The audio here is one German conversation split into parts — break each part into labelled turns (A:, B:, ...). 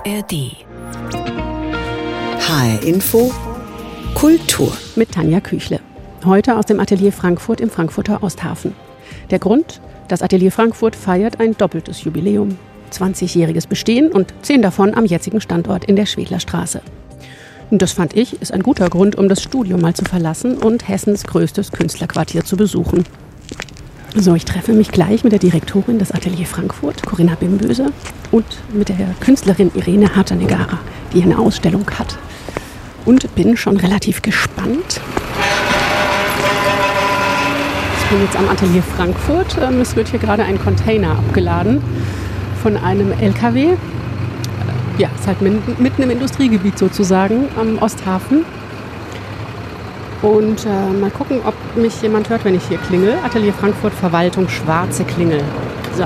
A: ARD. HR Info Kultur.
B: Mit Tanja Küchle. Heute aus dem Atelier Frankfurt im Frankfurter Osthafen. Der Grund? Das Atelier Frankfurt feiert ein doppeltes Jubiläum. 20-jähriges Bestehen und 10 davon am jetzigen Standort in der Schwedlerstraße. Und das fand ich, ist ein guter Grund, um das Studio mal zu verlassen und Hessens größtes Künstlerquartier zu besuchen. So, ich treffe mich gleich mit der Direktorin des Atelier Frankfurt, Corinna Bimböse, und mit der Künstlerin Irene Hatanegara, die eine Ausstellung hat. Und bin schon relativ gespannt. Ich bin jetzt am Atelier Frankfurt. Es wird hier gerade ein Container abgeladen von einem LKW. Ja, ist halt mitten im Industriegebiet sozusagen, am Osthafen. Und mal gucken, ob mich jemand hört, wenn ich hier klingel. Atelier Frankfurt, Verwaltung, schwarze Klingel. So.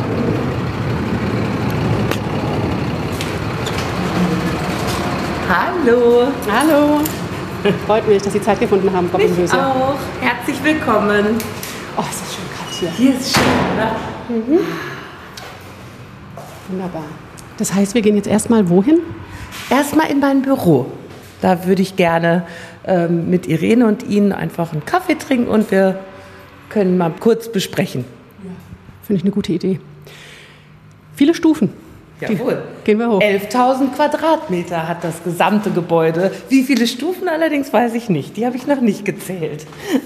C: Hallo.
B: Hallo. Freut mich, dass Sie Zeit gefunden haben, Frau Bimböse.
C: Ich auch. Herzlich willkommen.
B: Oh, ist das schön kalt hier.
C: Hier ist schön, oder?
B: Mhm. Wunderbar. Das heißt, wir gehen jetzt erstmal wohin?
C: Erstmal in mein Büro. Da würde ich gerne mit Irene und Ihnen einfach einen Kaffee trinken und wir können mal kurz besprechen.
B: Ja. Finde ich eine gute Idee. Viele Stufen.
C: Jawohl.
B: Gehen wir hoch.
C: 11.000 Quadratmeter hat das gesamte Gebäude. Wie viele Stufen allerdings, weiß ich nicht. Die habe ich noch nicht gezählt.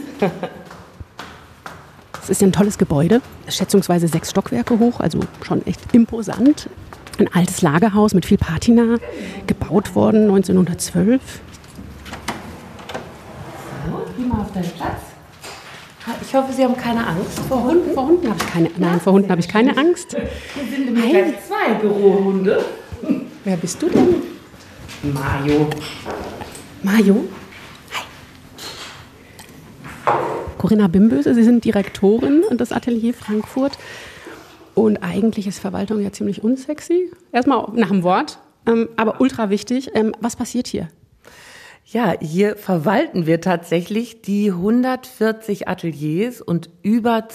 B: Es ist ein tolles Gebäude, schätzungsweise 6 Stockwerke hoch, also schon echt imposant. Ein altes Lagerhaus mit viel Patina, gebaut worden 1912.
C: So, geh mal auf deinen Platz. Ich hoffe, Sie haben keine Angst vor Hunden.
B: Vor Hunden habe ich keine, nein, vor Hunden habe ich keine Angst.
C: Hier sind nämlich gleich 2 Bürohunde.
B: Wer bist du denn?
C: Mario.
B: Mario? Hi. Corinna Bimböse, Sie sind Direktorin des Atelier Frankfurt. Und eigentlich ist Verwaltung ja ziemlich unsexy. Erstmal nach dem Wort, aber ultra wichtig. Was passiert hier?
C: Ja, hier verwalten wir tatsächlich die 140 Ateliers und über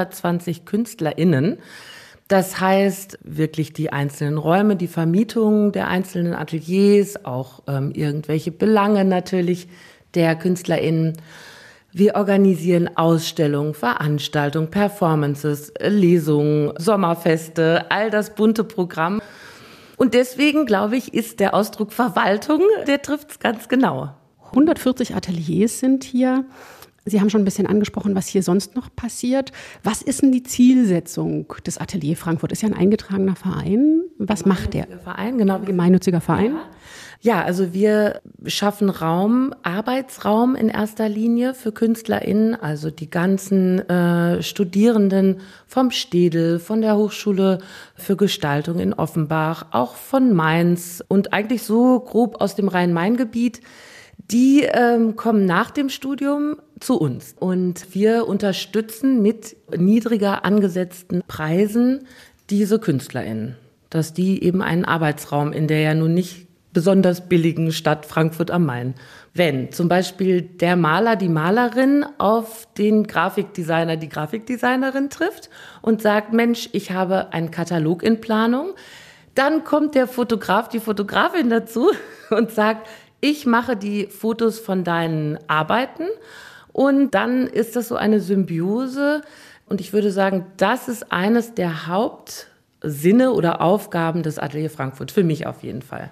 C: 220 KünstlerInnen. Das heißt wirklich die einzelnen Räume, die Vermietung der einzelnen Ateliers, auch irgendwelche Belange natürlich der KünstlerInnen. Wir organisieren Ausstellungen, Veranstaltungen, Performances, Lesungen, Sommerfeste, all das bunte Programm. Und deswegen, glaube ich, ist der Ausdruck Verwaltung, der trifft es ganz genau.
B: 140 Ateliers sind hier. Sie haben schon ein bisschen angesprochen, was hier sonst noch passiert. Was ist denn die Zielsetzung des Atelier Frankfurt? Ist ja ein eingetragener Verein. Was macht der?
C: Verein, genau.
B: Gemeinnütziger Verein?
C: Ja, also wir schaffen Raum, Arbeitsraum in erster Linie für KünstlerInnen, also die ganzen Studierenden vom Städel, von der Hochschule für Gestaltung in Offenbach, auch von Mainz und eigentlich so grob aus dem Rhein-Main-Gebiet. Die kommen nach dem Studium zu uns und wir unterstützen mit niedriger angesetzten Preisen diese KünstlerInnen, dass die eben einen Arbeitsraum in der ja nun nicht besonders billigen Stadt Frankfurt am Main. Wenn zum Beispiel der Maler, die Malerin auf den Grafikdesigner, die Grafikdesignerin trifft und sagt, Mensch, ich habe einen Katalog in Planung, dann kommt der Fotograf, die Fotografin dazu und sagt, ich mache die Fotos von deinen Arbeiten und dann ist das so eine Symbiose und ich würde sagen, das ist eines der Hauptsinne oder Aufgaben des Atelier Frankfurt, für mich auf jeden Fall.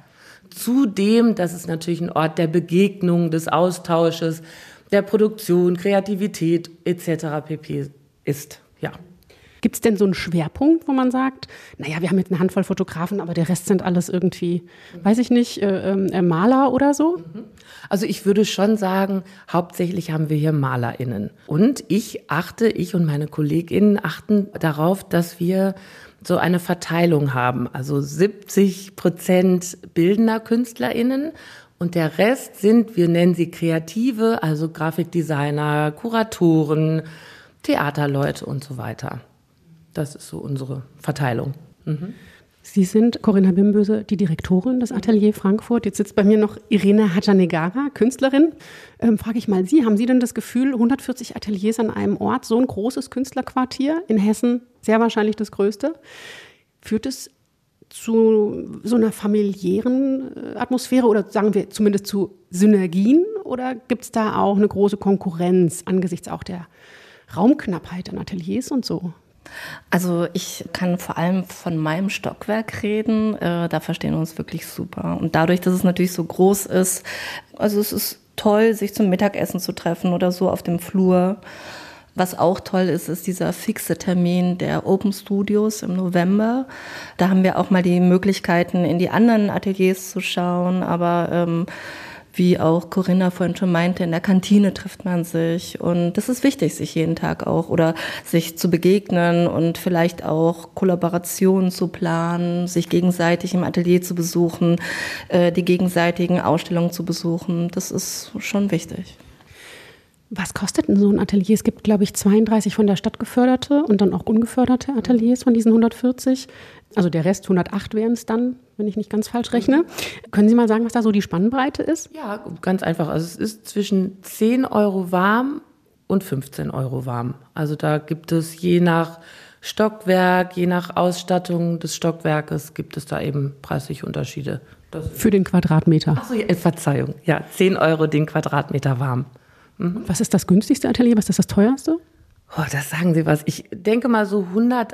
C: Zudem, dass es natürlich ein Ort der Begegnung, des Austausches, der Produktion, Kreativität etc. pp. ist, ja.
B: Gibt es denn so einen Schwerpunkt, wo man sagt, naja, wir haben jetzt eine Handvoll Fotografen, aber der Rest sind alles irgendwie, weiß ich nicht, Maler oder so?
C: Also ich würde schon sagen, hauptsächlich haben wir hier MalerInnen. Und ich und meine KollegInnen achten darauf, dass wir so eine Verteilung haben. Also 70% bildender KünstlerInnen und der Rest sind, wir nennen sie Kreative, also Grafikdesigner, Kuratoren, Theaterleute und so weiter. Das ist so unsere Verteilung. Mhm.
B: Sie sind, Corinna Bimböse, die Direktorin des Atelier Frankfurt. Jetzt sitzt bei mir noch Irene Hatanegara, Künstlerin. Frage ich mal Sie, haben Sie denn das Gefühl, 140 Ateliers an einem Ort, so ein großes Künstlerquartier in Hessen, sehr wahrscheinlich das größte, führt es zu so einer familiären Atmosphäre oder sagen wir zumindest zu Synergien? Oder gibt es da auch eine große Konkurrenz angesichts auch der Raumknappheit an Ateliers und so?
D: Also ich kann vor allem von meinem Stockwerk reden. Da verstehen wir uns wirklich super. Und dadurch, dass es natürlich so groß ist, also es ist toll, sich zum Mittagessen zu treffen oder so auf dem Flur. Was auch toll ist, ist dieser fixe Termin der Open Studios im November. Da haben wir auch mal die Möglichkeiten, in die anderen Ateliers zu schauen, aber wie auch Corinna vorhin schon meinte, in der Kantine trifft man sich und das ist wichtig, sich jeden Tag auch oder sich zu begegnen und vielleicht auch Kollaborationen zu planen, sich gegenseitig im Atelier zu besuchen, die gegenseitigen Ausstellungen zu besuchen. Das ist schon wichtig.
B: Was kostet denn so ein Atelier? Es gibt, glaube ich, 32 von der Stadt geförderte und dann auch ungeförderte Ateliers von diesen 140. Also der Rest, 108 wären es dann, wenn ich nicht ganz falsch rechne. Können Sie mal sagen, was da so die Spannbreite ist?
C: Ja, ganz einfach. Also es ist zwischen 10 Euro warm und 15 Euro warm. Also da gibt es je nach Stockwerk, je nach Ausstattung des Stockwerkes gibt es da eben preisliche Unterschiede.
B: Für den Quadratmeter?
C: Ach so, ja, Verzeihung. Ja, 10 Euro den Quadratmeter warm.
B: Was ist das günstigste Atelier? Was ist das teuerste?
C: Oh, das sagen Sie was. Ich denke mal so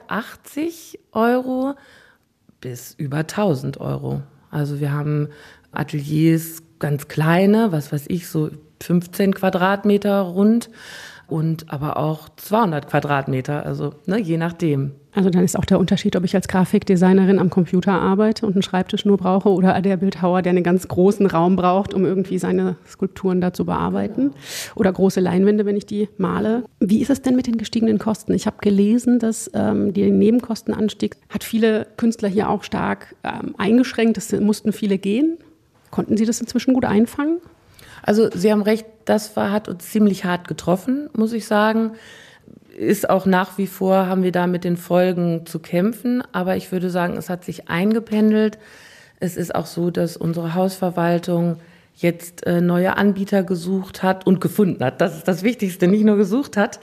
C: 180 Euro bis über 1000 Euro. Also wir haben Ateliers ganz kleine, was weiß ich, so 15 Quadratmeter rund und aber auch 200 Quadratmeter, also je nachdem.
B: Also dann ist auch der Unterschied, ob ich als Grafikdesignerin am Computer arbeite und einen Schreibtisch nur brauche oder der Bildhauer, der einen ganz großen Raum braucht, um irgendwie seine Skulpturen da zu bearbeiten. Oder große Leinwände, wenn ich die male. Wie ist es denn mit den gestiegenen Kosten? Ich habe gelesen, dass der Nebenkostenanstieg hat viele Künstler hier auch stark eingeschränkt. Es mussten viele gehen. Konnten Sie das inzwischen gut einfangen?
C: Also Sie haben recht, das hat uns ziemlich hart getroffen, muss ich sagen. Ist auch nach wie vor, haben wir da mit den Folgen zu kämpfen. Aber ich würde sagen, es hat sich eingependelt. Es ist auch so, dass unsere Hausverwaltung jetzt neue Anbieter gesucht hat und gefunden hat. Das ist das Wichtigste, nicht nur gesucht hat.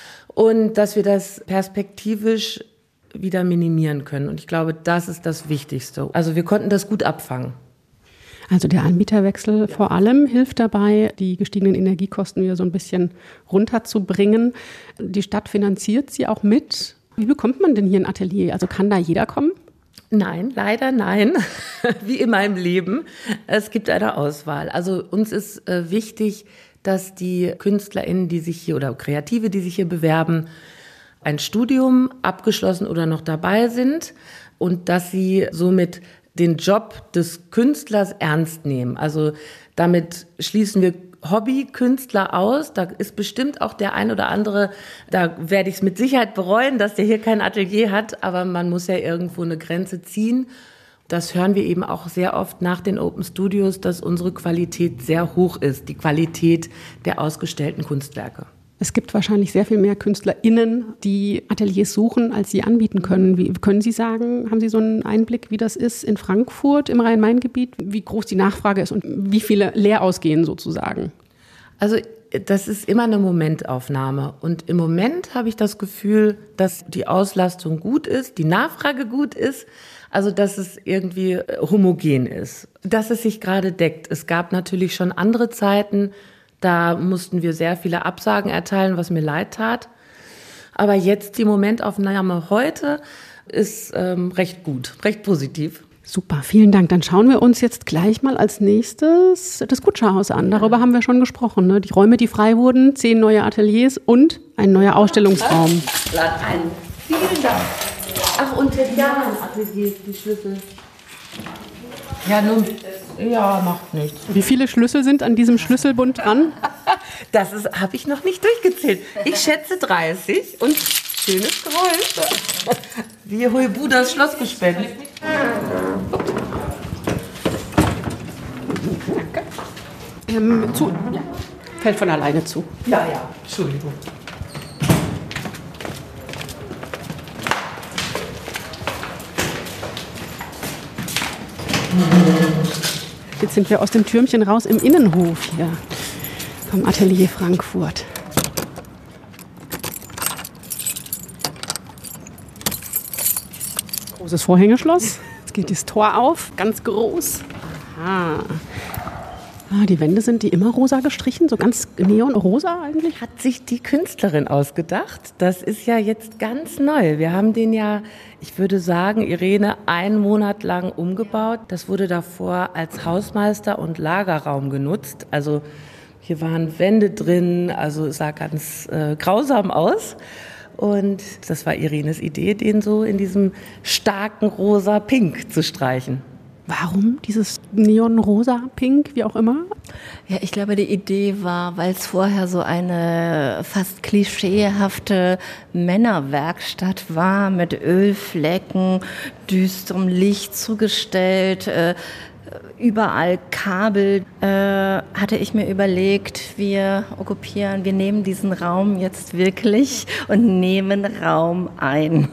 C: Und dass wir das perspektivisch wieder minimieren können. Und ich glaube, das ist das Wichtigste. Also wir konnten das gut abfangen.
B: Also der Anbieterwechsel vor allem hilft dabei, die gestiegenen Energiekosten wieder so ein bisschen runterzubringen. Die Stadt finanziert sie auch mit. Wie bekommt man denn hier ein Atelier? Also kann da jeder kommen?
C: Nein, leider nein. Wie immer im Leben. Es gibt eine Auswahl. Also uns ist wichtig, dass die KünstlerInnen, die sich hier oder Kreative, die sich hier bewerben, ein Studium abgeschlossen oder noch dabei sind und dass sie somit den Job des Künstlers ernst nehmen. Also damit schließen wir Hobbykünstler aus. Da ist bestimmt auch der ein oder andere, da werde ich es mit Sicherheit bereuen, dass der hier kein Atelier hat, aber man muss ja irgendwo eine Grenze ziehen. Das hören wir eben auch sehr oft nach den Open Studios, dass unsere Qualität sehr hoch ist, die Qualität der ausgestellten Kunstwerke.
B: Es gibt wahrscheinlich sehr viel mehr KünstlerInnen, die Ateliers suchen, als sie anbieten können. Wie können Sie sagen, haben Sie so einen Einblick, wie das ist in Frankfurt im Rhein-Main-Gebiet, wie groß die Nachfrage ist und wie viele leer ausgehen sozusagen?
C: Also das ist immer eine Momentaufnahme. Und im Moment habe ich das Gefühl, dass die Auslastung gut ist, die Nachfrage gut ist, also dass es irgendwie homogen ist, dass es sich gerade deckt. Es gab natürlich schon andere Zeiten, da mussten wir sehr viele Absagen erteilen, was mir leid tat. Aber jetzt die Momentaufnahme heute ist recht gut, recht positiv.
B: Super, vielen Dank. Dann schauen wir uns jetzt gleich mal als nächstes das Kutscherhaus an. Darüber haben wir schon gesprochen, ne? Die Räume, die frei wurden, 10 neue Ateliers und ein neuer Ausstellungsraum.
C: Vielen Dank. Ach, und der Atelier, die Schlüssel. Ja, nun, ja, macht nichts.
B: Wie viele Schlüssel sind an diesem Schlüsselbund dran?
C: Das habe ich noch nicht durchgezählt. Ich schätze 30 und schönes Geräusch. Wie Huibu das Schlossgespenst.
B: Zu. Ja. Fällt von alleine zu.
C: Ja, Entschuldigung.
B: Jetzt sind wir aus dem Türmchen raus im Innenhof hier vom Atelier Frankfurt. Großes Vorhängeschloss. Jetzt geht das Tor auf, ganz groß. Aha. Die Wände, sind die immer rosa gestrichen, so ganz neonrosa eigentlich?
C: Hat sich die Künstlerin ausgedacht. Das ist ja jetzt ganz neu. Wir haben den ja, ich würde sagen, Irene, 1 Monat lang umgebaut. Das wurde davor als Hausmeister und Lagerraum genutzt. Also hier waren Wände drin, also es sah ganz grausam aus. Und das war Irenes Idee, den so in diesem starken rosa-pink zu streichen.
B: Warum dieses Neonrosa, Pink, wie auch immer?
D: Ja, ich glaube, die Idee war, weil es vorher so eine fast klischeehafte Männerwerkstatt war, mit Ölflecken, düsterem Licht zugestellt, überall Kabel, hatte ich mir überlegt, wir nehmen diesen Raum jetzt wirklich und nehmen Raum ein.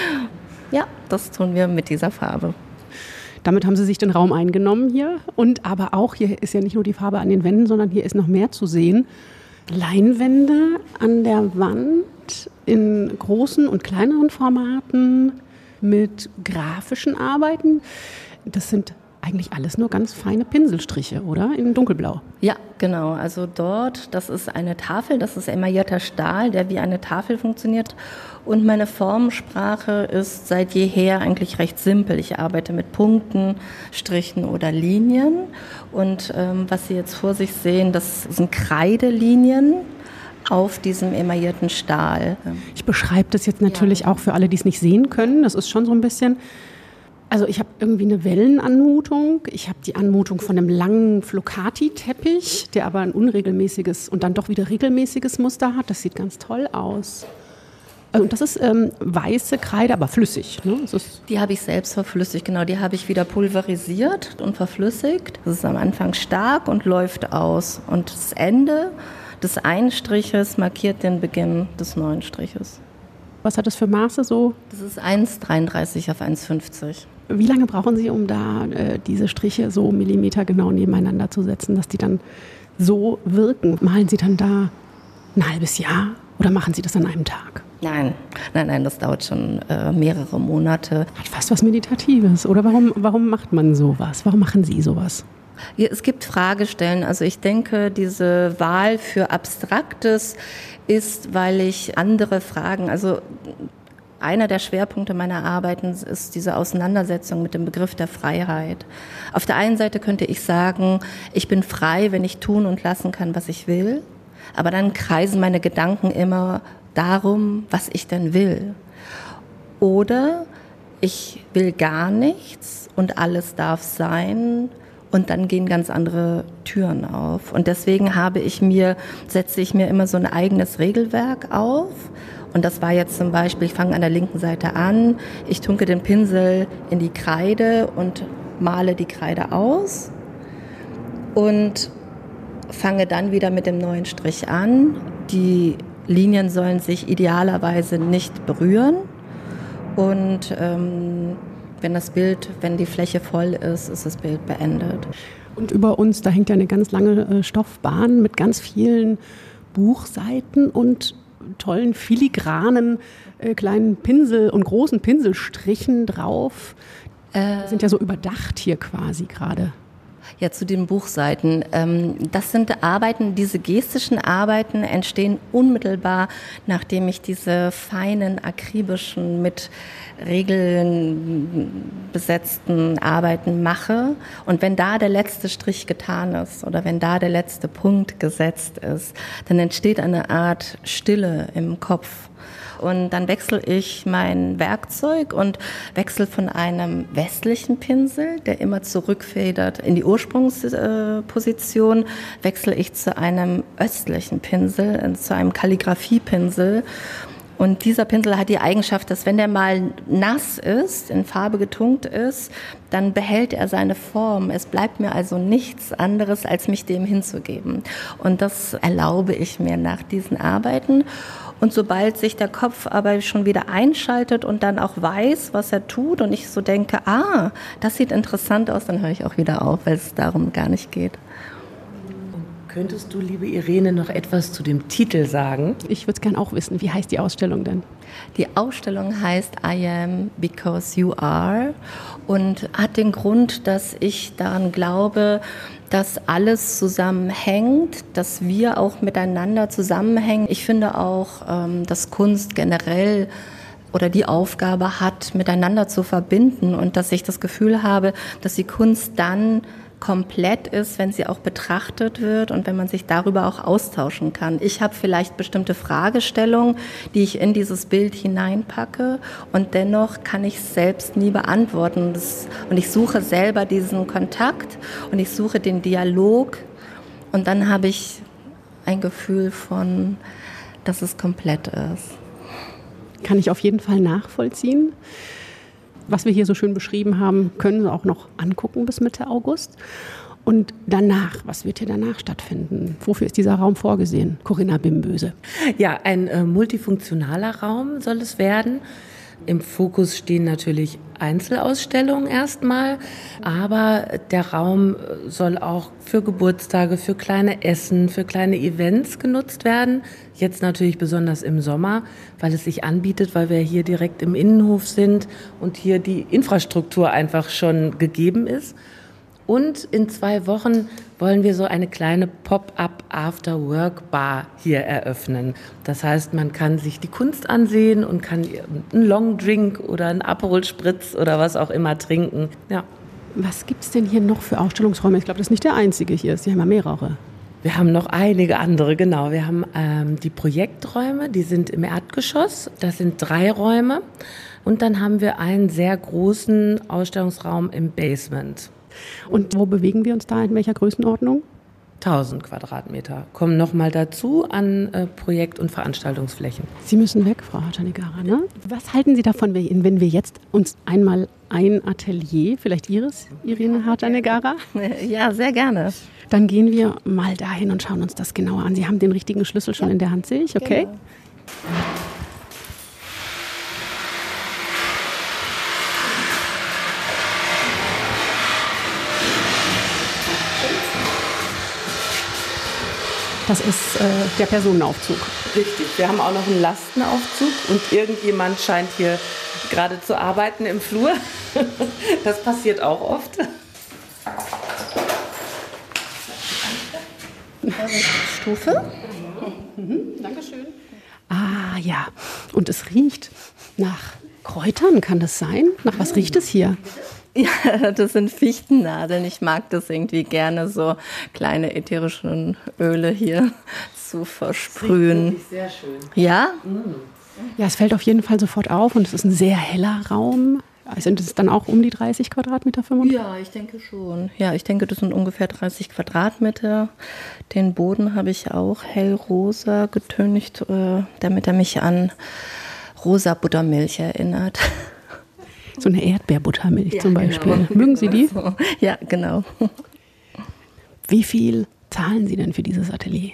D: Ja, das tun wir mit dieser Farbe.
B: Damit haben sie sich den Raum eingenommen hier. Und aber auch, hier ist ja nicht nur die Farbe an den Wänden, sondern hier ist noch mehr zu sehen. Leinwände an der Wand in großen und kleineren Formaten mit grafischen Arbeiten. Das sind eigentlich alles nur ganz feine Pinselstriche, oder? In dunkelblau.
D: Ja, genau. Also dort, das ist eine Tafel, das ist emaillierter Stahl, der wie eine Tafel funktioniert. Und meine Formensprache ist seit jeher eigentlich recht simpel. Ich arbeite mit Punkten, Strichen oder Linien. Und was Sie jetzt vor sich sehen, das sind Kreidelinien auf diesem emaillierten Stahl.
B: Ich beschreibe das jetzt natürlich auch für alle, die es nicht sehen können. Das ist schon so ein bisschen... Also ich habe irgendwie eine Wellenanmutung. Ich habe die Anmutung von einem langen Flocati-Teppich, der aber ein unregelmäßiges und dann doch wieder regelmäßiges Muster hat. Das sieht ganz toll aus. Und das ist weiße Kreide, aber flüssig. Ne?
D: Die habe ich selbst verflüssigt, genau. Die habe ich wieder pulverisiert und verflüssigt. Das ist am Anfang stark und läuft aus. Und das Ende des einen Striches markiert den Beginn des neuen Striches.
B: Was hat das für Maße so?
D: Das ist 1,33 auf 1,50.
B: Wie lange brauchen Sie, um da diese Striche so millimetergenau nebeneinander zu setzen, dass die dann so wirken? Malen Sie dann da ein halbes Jahr oder machen Sie das an einem Tag?
D: Nein, das dauert schon mehrere Monate.
B: Hat fast was Meditatives. Oder warum macht man sowas? Warum machen Sie sowas?
D: Ja, es gibt Fragestellen. Also ich denke, diese Wahl für Abstraktes ist, weil ich andere Fragen, also einer der Schwerpunkte meiner Arbeiten ist diese Auseinandersetzung mit dem Begriff der Freiheit. Auf der einen Seite könnte ich sagen, ich bin frei, wenn ich tun und lassen kann, was ich will. Aber dann kreisen meine Gedanken immer darum, was ich denn will. Oder ich will gar nichts und alles darf sein. Und dann gehen ganz andere Türen auf. Und deswegen setze ich mir immer so ein eigenes Regelwerk auf. Und das war jetzt zum Beispiel, ich fange an der linken Seite an, ich tunke den Pinsel in die Kreide und male die Kreide aus und fange dann wieder mit dem neuen Strich an. Die Linien sollen sich idealerweise nicht berühren und wenn die Fläche voll ist, ist das Bild beendet.
B: Und über uns, da hängt ja eine ganz lange Stoffbahn mit ganz vielen Buchseiten und tollen, filigranen kleinen Pinsel und großen Pinselstrichen drauf. Sind ja so überdacht hier quasi gerade.
D: Ja, zu den Buchseiten. Das sind Arbeiten, diese gestischen Arbeiten entstehen unmittelbar, nachdem ich diese feinen, akribischen, mit Regeln besetzten Arbeiten mache. Und wenn da der letzte Strich getan ist oder wenn da der letzte Punkt gesetzt ist, dann entsteht eine Art Stille im Kopf. Und dann wechsle ich mein Werkzeug und wechsle von einem westlichen Pinsel, der immer zurückfedert in die Ursprungsposition, wechsle ich zu einem östlichen Pinsel, zu einem Kalligraphiepinsel. Und dieser Pinsel hat die Eigenschaft, dass wenn der mal nass ist, in Farbe getunkt ist, dann behält er seine Form. Es bleibt mir also nichts anderes, als mich dem hinzugeben. Und das erlaube ich mir nach diesen Arbeiten. Und sobald sich der Kopf aber schon wieder einschaltet und dann auch weiß, was er tut und ich so denke, das sieht interessant aus, dann höre ich auch wieder auf, weil es darum gar nicht geht.
C: Könntest du, liebe Irene, noch etwas zu dem Titel sagen?
B: Ich würde es gerne auch wissen. Wie heißt die Ausstellung denn?
D: Die Ausstellung heißt I Am Because You Are und hat den Grund, dass ich daran glaube, dass alles zusammenhängt, dass wir auch miteinander zusammenhängen. Ich finde auch, dass Kunst generell oder die Aufgabe hat, miteinander zu verbinden und dass ich das Gefühl habe, dass die Kunst dann komplett ist, wenn sie auch betrachtet wird und wenn man sich darüber auch austauschen kann. Ich habe vielleicht bestimmte Fragestellungen, die ich in dieses Bild hineinpacke und dennoch kann ich es selbst nie beantworten. Und ich suche selber diesen Kontakt und ich suche den Dialog und dann habe ich ein Gefühl von, dass es komplett ist.
B: Kann ich auf jeden Fall nachvollziehen. Was wir hier so schön beschrieben haben, können Sie auch noch angucken bis Mitte August. Und danach, was wird hier danach stattfinden? Wofür ist dieser Raum vorgesehen? Corinna Bimböse.
C: Ja, ein multifunktionaler Raum soll es werden. Im Fokus stehen natürlich Einzelausstellungen erstmal, aber der Raum soll auch für Geburtstage, für kleine Essen, für kleine Events genutzt werden. Jetzt natürlich besonders im Sommer, weil es sich anbietet, weil wir hier direkt im Innenhof sind und hier die Infrastruktur einfach schon gegeben ist. Und in 2 Wochen wollen wir so eine kleine Pop-up After-Work-Bar hier eröffnen. Das heißt, man kann sich die Kunst ansehen und kann einen Longdrink oder einen Aperol Spritz oder was auch immer trinken. Ja.
B: Was gibt es denn hier noch für Ausstellungsräume? Ich glaube, das ist nicht der einzige hier. Sie haben ja mehrere.
C: Wir haben noch einige andere, genau. Wir haben die Projekträume, die sind im Erdgeschoss. Das sind 3 Räume. Und dann haben wir einen sehr großen Ausstellungsraum im Basement.
B: Und wo bewegen wir uns da? In welcher Größenordnung?
C: 1000 Quadratmeter kommen nochmal dazu an Projekt- und Veranstaltungsflächen.
B: Sie müssen weg, Frau Hartschanegara, ne? Was halten Sie davon, wenn wir jetzt uns einmal ein Atelier, vielleicht Ihres, Irene Hartschanegara?
D: Ja, sehr gerne.
B: Dann gehen wir mal dahin und schauen uns das genauer an. Sie haben den richtigen Schlüssel schon in der Hand, sehe ich, okay? Genau. Das ist der Personenaufzug.
C: Richtig, wir haben auch noch einen Lastenaufzug und irgendjemand scheint hier gerade zu arbeiten im Flur. Das passiert auch oft.
D: Stufe.
B: Dankeschön. Ah ja, und es riecht nach Kräutern, kann das sein? Nach was riecht es hier?
D: Ja, das sind Fichtennadeln. Ich mag das irgendwie gerne, so kleine ätherische Öle hier zu versprühen.
C: Das sehr schön.
D: Ja?
B: Ja, es fällt auf jeden Fall sofort auf und es ist ein sehr heller Raum. Sind es dann auch um die 30 Quadratmeter? 35?
D: Ja, ich denke schon. Ja, ich denke, das sind ungefähr 30 Quadratmeter. Den Boden habe ich auch hellrosa getüncht, damit er mich an rosa Buttermilch erinnert.
B: So eine Erdbeerbuttermilch zum Beispiel.
D: Genau.
B: Mögen Sie die?
D: Ja, genau.
B: Wie viel zahlen Sie denn für dieses Atelier?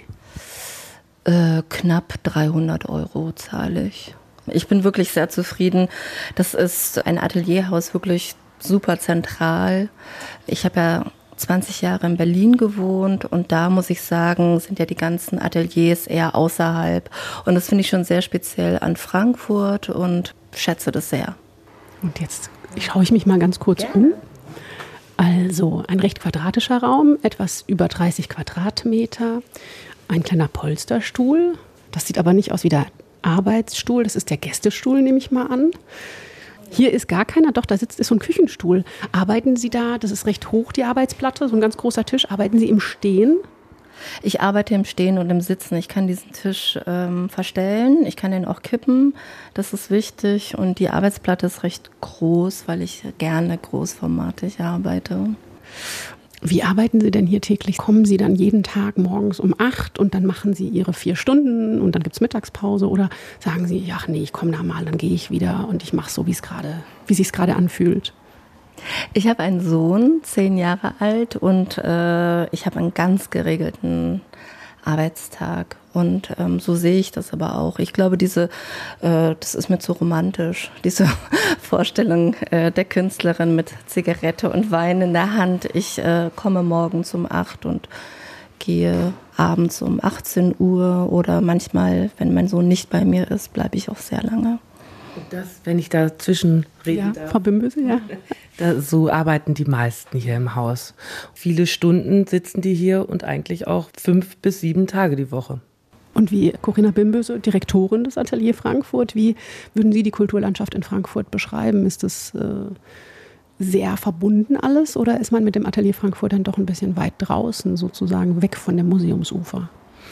D: Knapp 300 € zahle ich. Ich bin wirklich sehr zufrieden. Das ist ein Atelierhaus, wirklich super zentral. Ich habe ja 20 Jahre in Berlin gewohnt und da muss ich sagen, sind ja die ganzen Ateliers eher außerhalb. Und das finde ich schon sehr speziell an Frankfurt und schätze das sehr.
B: Und jetzt schaue ich mich mal ganz kurz um. Also ein recht quadratischer Raum, etwas über 30 Quadratmeter, ein kleiner Polsterstuhl. Das sieht aber nicht aus wie der Arbeitsstuhl, das ist der Gästestuhl, nehme ich mal an. Hier ist gar keiner, doch, da ist so ein Küchenstuhl. Arbeiten Sie da, das ist recht hoch, die Arbeitsplatte, so ein ganz großer Tisch, arbeiten Sie im Stehen?
D: Ich arbeite im Stehen und im Sitzen. Ich kann diesen Tisch verstellen, ich kann den auch kippen, das ist wichtig. Und die Arbeitsplatte ist recht groß, weil ich gerne großformatig arbeite.
B: Wie arbeiten Sie denn hier täglich? Kommen Sie dann jeden Tag morgens um 8 und dann machen Sie Ihre 4 Stunden und dann gibt es Mittagspause? Oder sagen Sie, ach nee, ich komme da mal, dann gehe ich wieder und ich mache so, wie es sich gerade anfühlt?
D: Ich habe einen Sohn, 10 Jahre alt und ich habe einen ganz geregelten Arbeitstag und so sehe ich das aber auch. Ich glaube, das ist mir zu romantisch, diese Vorstellung der Künstlerin mit Zigarette und Wein in der Hand. Ich komme morgens um 8 und gehe abends um 18 Uhr oder manchmal, wenn mein Sohn nicht bei mir ist, bleibe ich auch sehr lange.
C: Und das, wenn ich dazwischen reden darf.
B: Frau Bimböse, ja.
C: So arbeiten die meisten hier im Haus. Viele Stunden sitzen die hier und eigentlich auch 5 bis 7 Tage die Woche.
B: Und wie Corinna Bimböse, Direktorin des Atelier Frankfurt, wie würden Sie die Kulturlandschaft in Frankfurt beschreiben? Ist das sehr verbunden alles oder ist man mit dem Atelier Frankfurt dann doch ein bisschen weit draußen, sozusagen weg von dem Museumsufer?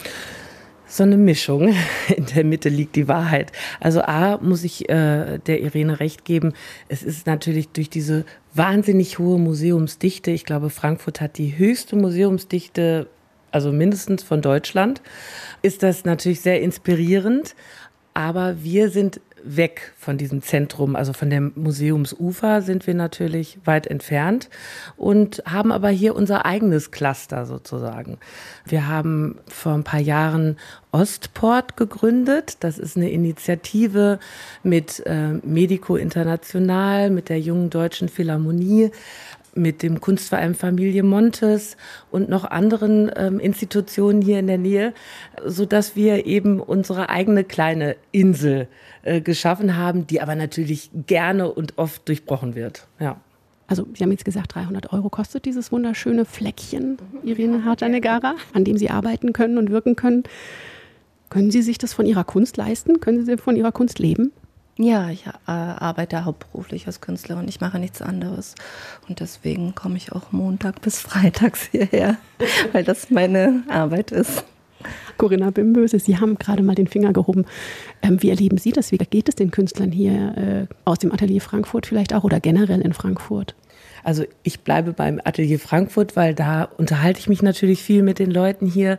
C: So eine Mischung. In der Mitte liegt die Wahrheit. Also muss ich der Irene recht geben, es ist natürlich durch diese wahnsinnig hohe Museumsdichte, ich glaube, Frankfurt hat die höchste Museumsdichte, also mindestens von Deutschland, ist das natürlich sehr inspirierend. Aber wir sind weg von diesem Zentrum, also von dem Museumsufer sind wir natürlich weit entfernt und haben aber hier unser eigenes Cluster sozusagen. Wir haben vor ein paar Jahren Ostport gegründet. Das ist eine Initiative mit Medico International, mit der Jungen Deutschen Philharmonie, mit dem Kunstverein Familie Montes und noch anderen Institutionen hier in der Nähe, sodass wir eben unsere eigene kleine Insel geschaffen haben, die aber natürlich gerne und oft durchbrochen wird. Ja.
B: Also Sie haben jetzt gesagt, 300 € kostet dieses wunderschöne Fleckchen, Irene Harta-Negara, an dem Sie arbeiten können und wirken können. Können Sie sich das von Ihrer Kunst leisten? Können Sie von Ihrer Kunst leben?
D: Ja, ich arbeite hauptberuflich als Künstlerin. Ich mache nichts anderes. Und deswegen komme ich auch Montag bis Freitags hierher, weil das meine Arbeit ist.
B: Corinna Bimböse, Sie haben gerade mal den Finger gehoben. Wie erleben Sie das? Wie geht es den Künstlern hier aus dem Atelier Frankfurt vielleicht auch oder generell in Frankfurt?
C: Also ich bleibe beim Atelier Frankfurt, weil da unterhalte ich mich natürlich viel mit den Leuten hier.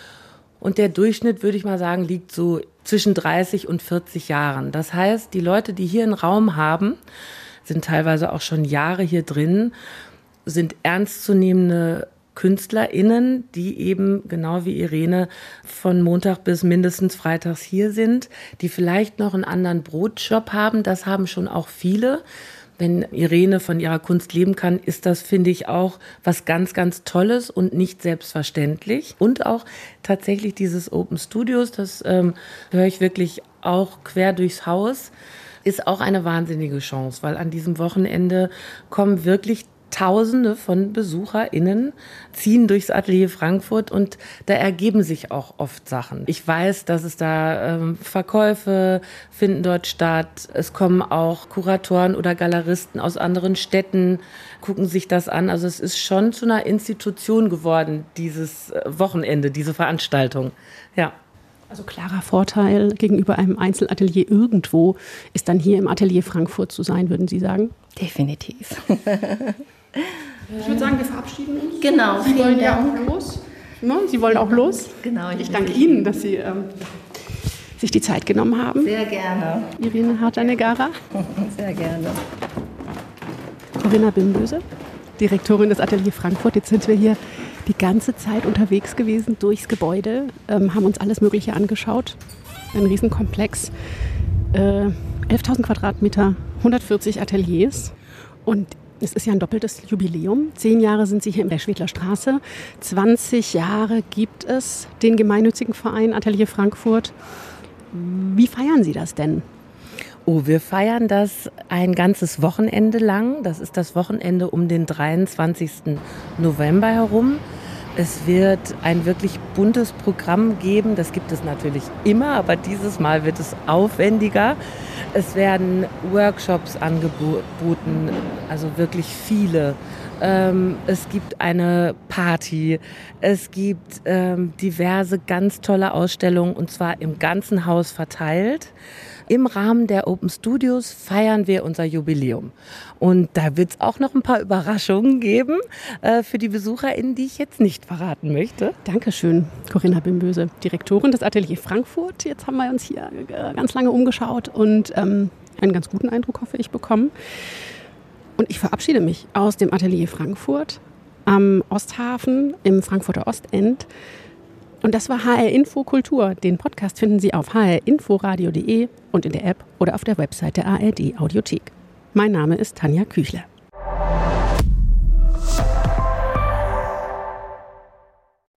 C: Und der Durchschnitt, würde ich mal sagen, liegt so zwischen 30 und 40 Jahren. Das heißt, die Leute, die hier einen Raum haben, sind teilweise auch schon Jahre hier drin, sind ernstzunehmende KünstlerInnen, die eben, genau wie Irene, von Montag bis mindestens freitags hier sind, die vielleicht noch einen anderen Brotjob haben. Das haben schon auch viele. Wenn Irene von ihrer Kunst leben kann, ist das, finde ich, auch was ganz, ganz Tolles und nicht selbstverständlich. Und auch tatsächlich dieses Open Studios, das höre ich wirklich auch quer durchs Haus, ist auch eine wahnsinnige Chance, weil an diesem Wochenende kommen wirklich Tausende von BesucherInnen, ziehen durchs Atelier Frankfurt und da ergeben sich auch oft Sachen. Ich weiß, dass es da Verkäufe finden dort statt. Es kommen auch Kuratoren oder Galeristen aus anderen Städten, gucken sich das an. Also es ist schon zu einer Institution geworden, dieses Wochenende, diese Veranstaltung. Ja.
B: Also klarer Vorteil gegenüber einem Einzelatelier irgendwo ist dann hier im Atelier Frankfurt zu sein, würden Sie sagen?
D: Definitiv.
B: Ich würde sagen, wir verabschieden uns.
D: Genau.
B: Sie wollen ja auch los. Ne? Sie wollen auch los.
D: Genau.
B: Ich danke Ihnen, dass Sie sich die Zeit genommen haben.
D: Sehr gerne.
B: Irene Harta-Negara.
D: Sehr gerne.
B: Corinna Bimböse, Direktorin des Atelier Frankfurt. Jetzt sind wir hier die ganze Zeit unterwegs gewesen durchs Gebäude, haben uns alles Mögliche angeschaut. Ein Riesenkomplex, 11.000 Quadratmeter, 140 Ateliers und es ist ja ein doppeltes Jubiläum. 10 Jahre sind Sie hier in der Schwedler Straße. 20 Jahre gibt es den gemeinnützigen Verein Atelier Frankfurt. Wie feiern Sie das denn?
C: Oh, wir feiern das ein ganzes Wochenende lang. Das ist das Wochenende um den 23. November herum. Es wird ein wirklich buntes Programm geben. Das gibt es natürlich immer, aber dieses Mal wird es aufwendiger. Es werden Workshops angeboten, also wirklich viele. Es gibt eine Party, es gibt diverse ganz tolle Ausstellungen und zwar im ganzen Haus verteilt. Im Rahmen der Open Studios feiern wir unser Jubiläum. Und da wird es auch noch ein paar Überraschungen geben für die BesucherInnen, die ich jetzt nicht verraten möchte.
B: Dankeschön, Corinna Bimböse, Direktorin des Atelier Frankfurt. Jetzt haben wir uns hier ganz lange umgeschaut und einen ganz guten Eindruck, hoffe ich, bekommen. Und ich verabschiede mich aus dem Atelier Frankfurt am Osthafen im Frankfurter Ostend. Und das war HR Info Kultur. Den Podcast finden Sie auf hrinforadio.de und in der App oder auf der Website der ARD Audiothek. Mein Name ist Tanja Küchler.